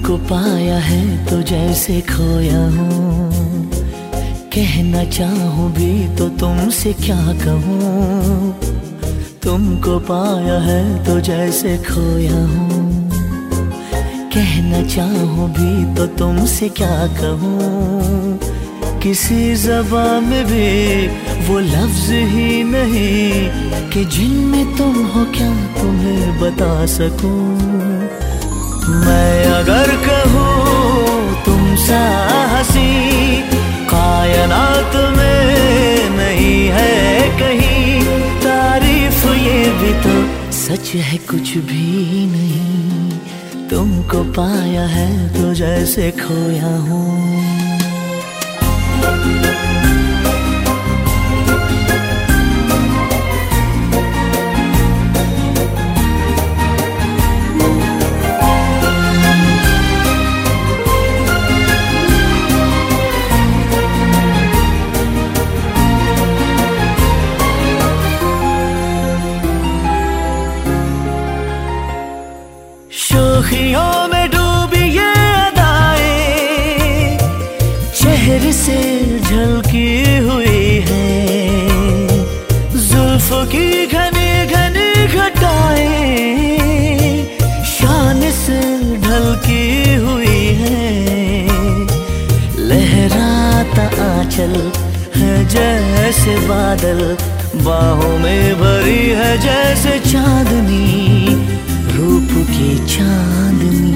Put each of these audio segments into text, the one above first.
तुमको पाया है तो जैसे खोया हूँ, कहना चाहूँ भी तो तुमसे क्या कहूँ। तुमको पाया है तो जैसे खोया हूँ, कहना चाहूँ भी तो तुमसे क्या कहूँ। किसी ज़बान में भी वो लफ्ज़ ही नहीं कि जिनमें तुम हो क्या तुम्हें बता सकूं। मैं अगर कहूँ तुम सा हंसी कायनात में नहीं है कहीं, तारीफ ये भी तो सच है कुछ भी नहीं। तुमको पाया है तो जैसे खोया हूँ। शोखियों में डूबी ये अदाएं चेहरे से झलकी हुई है, जुल्फों की घनी घनी घटाएं शान से ढलकी हुई है। लहराता आंचल है जैसे बादल, बाहों में भरी है जैसे चांदनी, रूप की चांदनी।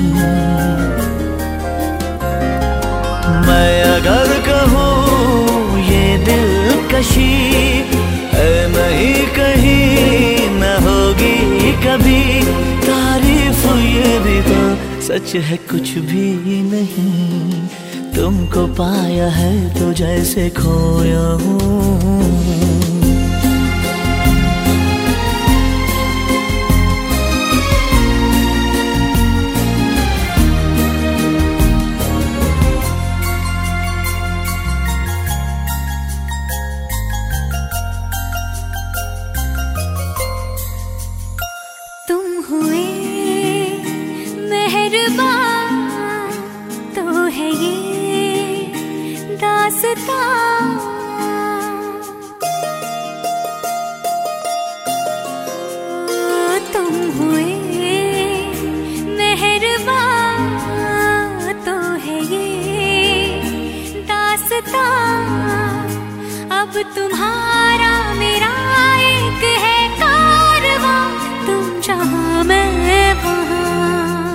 मैं अगर कहूँ ये दिलकशी है नहीं कहीं न होगी कभी, तारीफ ये भी तो सच है कुछ भी नहीं। तुमको पाया है तो जैसे खोया हूँ। हुए मेहरबान तो है ये दास्तां, तुम हुए मेहरबान तो है ये दास्तां। अब तुम्हारा मेरा एक है कारवां, तुम जहाँ मैं वहाँ।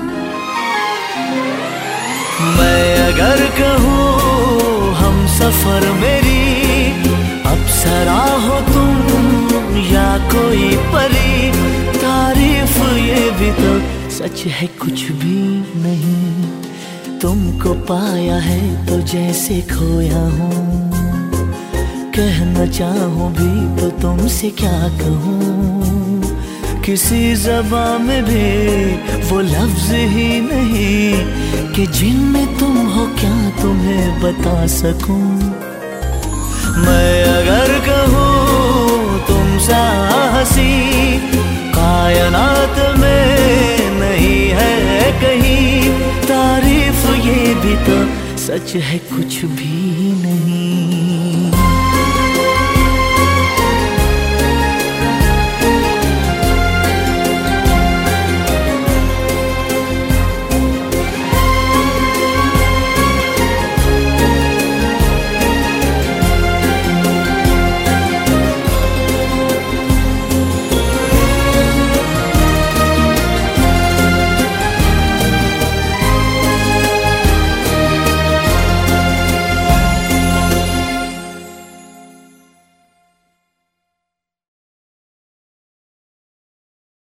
मैं अगर कहूँ हम सफर मेरी अप्सरा हो तुम या कोई परी, तारीफ ये भी तो सच है कुछ भी नहीं। तुमको पाया है तो जैसे खोया हूँ, कहना चाहूँ भी तो तुमसे क्या कहूँ। किसी ज़बान में भी वो लफ्ज़ ही नहीं कि जिनमें तुम हो क्या तुम्हें बता सकूं। मैं अगर कहूँ तुम सा हंसी कायनात में नहीं है कहीं, तारीफ ये भी तो सच है कुछ भी नहीं।